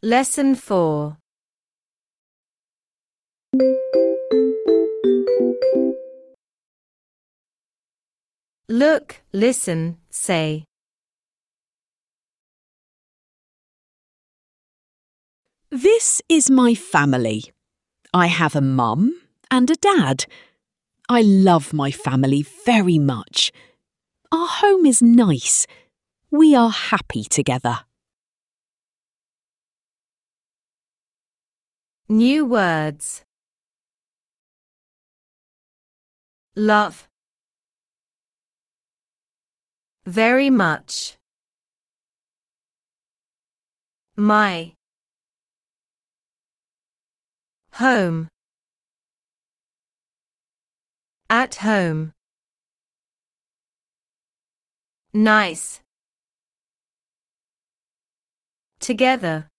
Lesson 4. Look, listen, say. This is my family. I have a mum and a dad. I love my family very much. Our home is nice. We are happy together. New words. Love. Very much. My. Home. At home. Nice. Together.